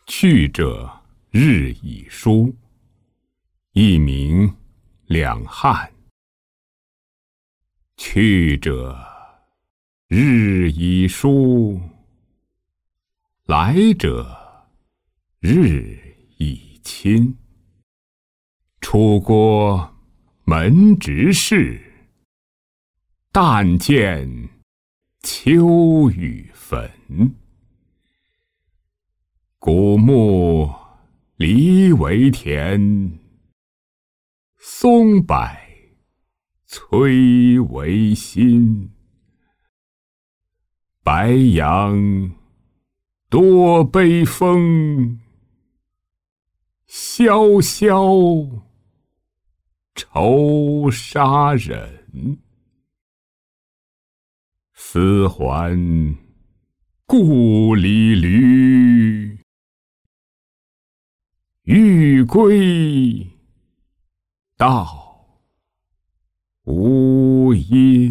去者日已疏，一名两汉。去者日已疏，来者日已亲。楚国门直士，但见秋雨坟。古木离为田，松柏摧为薪。白杨多悲风，萧萧愁杀人。思还故里驴，欲归道无因。